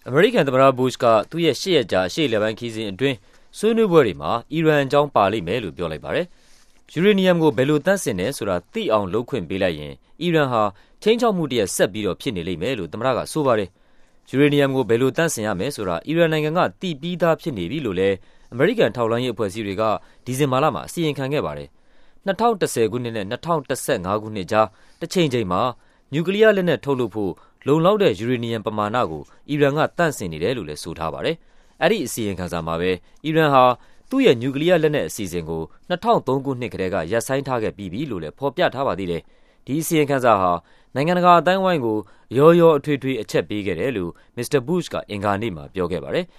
အမေရိကန်သမ္မတဘုရှ်ကသူ့ရဲ့8 ရက်ကြာအရှေ့အလယ်ပိုင်းခရီးစဉ်အတွင်းဆွေးနွေးပွဲတွေမှာအီရန်အကြောင်းပါလိမ့်မယ်လို့ပြောလိုက်ပါတယ်။ယူရေနီယမ်ကိုဘယ်လိုသန့်စင်တယ်ဆိုတာသိအောင်လုပ်ခွင့်ပေးလိုက်ရင်အီရန်ဟာခြိမ်းခြောက်မှုတရက်ဆက်ပြီးတော့ဖြစ်နေလိမ့်မယ်လို့သမ္မတကဆိုပါတယ်။ယူရေနီယမ်ကိုဘယ်လိုသန့်စင်ရမယ်ဆိုတာအီရန်နိုင်ငံကသိပြီးသားဖြစ်နေပြီလို့လည်းအမေရိကန်ထောက်လှမ်းရေးအဖွဲ့အစည်းတွေကဒီဇင်ဘာလမှာအစီရင်ခံခဲ့ပါတယ်။2010ခုနှစ်နဲ့2015ခုနှစ်ကြားတစ်ချိန်ချိန်မှာနျူကလ িয়ার လက်နက်ထုတ်လုပ်ဖို့လုံလောက်တဲ့ယူရေနီယမ်ပမာဏကိုအီရန်ကတန့်စင်နေတယ်လို့လည်းဆိုထားပါတယ်။အဲ့ဒီအစီရင်ခံစာမှာပဲအီရန်ဟာသူ့ရဲ့နျူကလ িয়ার လက်နက်အစီအစဉ်ကို2003ခုနှစ်ကတည်းကရပ်ဆိုင်းထားခဲ့ပြီးပြီလို့လည်းဖော်ပြထားပါသေးတယ်။ဒီအစီရင်ခံစာဟာနိုင်ငံတကာအတိုင်းအဝိုင်းကိုရောအထွေထွေအချက်ပေးခဲ့တယ်လို့မစ္စတာဘုရှ်ကအင်္ဂါနေ့မှာပြောခဲ့ပါတယ်